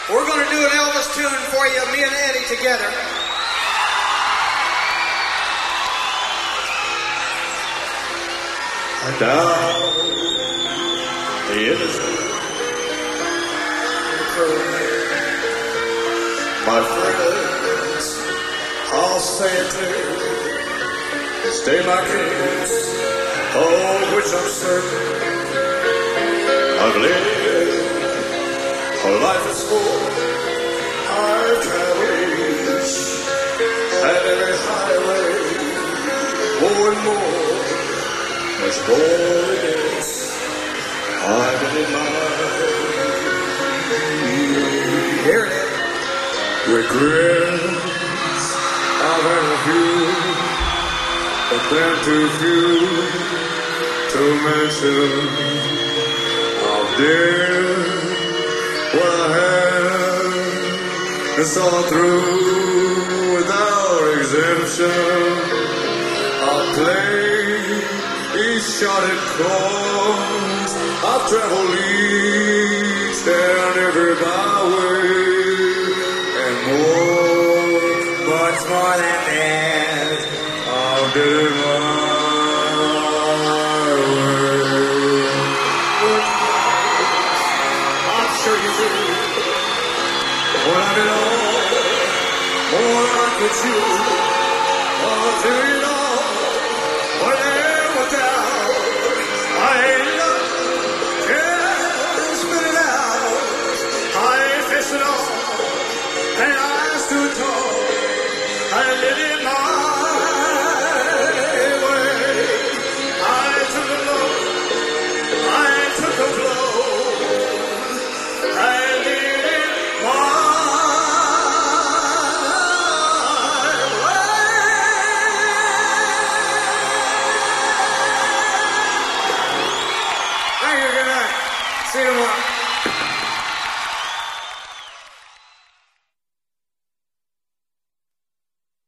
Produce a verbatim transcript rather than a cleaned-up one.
We're going to do an Elvis tune for you, me and Eddie together. And down the innocent, my friends, I'll say it too. Stay my kids, oh, which I'm certain I've lived a life is full. I've traveled each and every highway, more and more. Much more than this, I've been in my Hear it. regrets. I've had a few, but they're too few to mention. I've did what I had, it's all through without exemption. I'll play each shot it comes. I've traveled each and every byway, and more, much more than that, I'll do it my way. I'm sure you do. When I belong, more than I could chew, I'll do it all. I did it my way. I took a blow. I took a blow. I did it my way. Thank you. Good night. See you tomorrow.